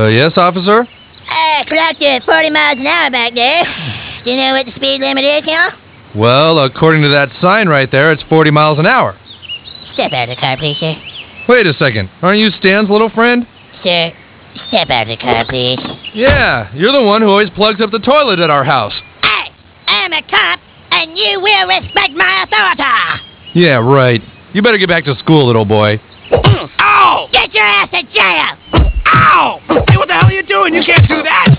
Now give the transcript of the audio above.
Yes, officer? Clocked you at 40 miles an hour back there. Do you know what the speed limit is, y'all? Well, according to that sign right there, it's 40 miles an hour. Step out of the car, please, sir. Wait a second. Aren't you Stan's little friend? Sir, step out of the car, please. Yeah, you're the one who always plugs up the toilet at our house. Hey, I'm a cop, and you will respect my authority. Yeah, right. You better get back to school, little boy. Ow! Get your ass to jail. Ow! Hey, what the hell are you doing? You can't do that!